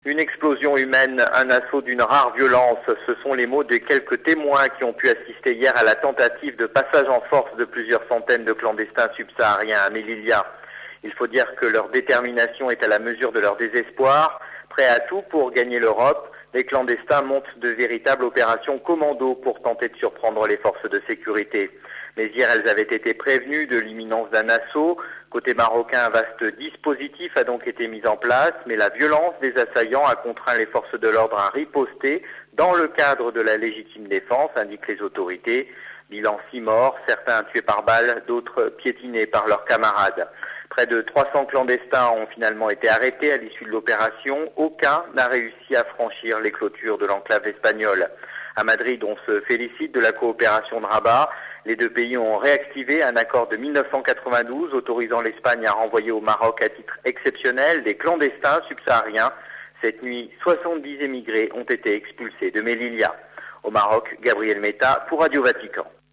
Une explosion humaine, un assaut d'une rare violence, ce sont les mots de quelques témoins qui ont pu assister hier à la tentative de passage en force de plusieurs centaines de clandestins subsahariens à Melilla. Il faut dire que leur détermination est à la mesure de leur désespoir. Prêts à tout pour gagner l'Europe, les clandestins montent de véritables opérations commando pour tenter de surprendre les forces de sécurité. Mais hier, elles avaient été prévenues de l'imminence d'un assaut. Côté marocain, un vaste dispositif a donc été mis en place, mais la violence des assaillants a contraint les forces de l'ordre à riposter dans le cadre de la légitime défense, indiquent les autorités. Bilan 6 morts, certains tués par balle, d'autres piétinés par leurs camarades. Près de 300 clandestins ont finalement été arrêtés à l'issue de l'opération. Aucun n'a réussi à franchir les clôtures de l'enclave espagnole. À Madrid, on se félicite de la coopération de Rabat. Les deux pays ont réactivé un accord de 1992 autorisant l'Espagne à renvoyer au Maroc à titre exceptionnel des clandestins subsahariens. Cette nuit, 70 émigrés ont été expulsés de Melilla. Au Maroc, Gabriel Meta pour Radio Vatican.